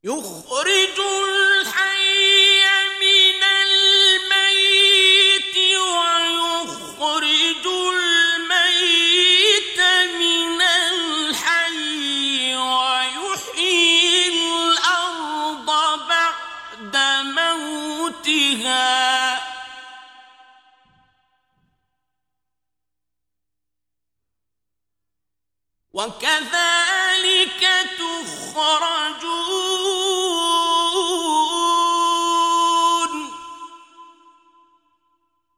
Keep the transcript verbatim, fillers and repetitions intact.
يخرج الحي من الميت ويخرج الميت من الحي ويحيي الأرض بعد موتها وكذلك تخرجون.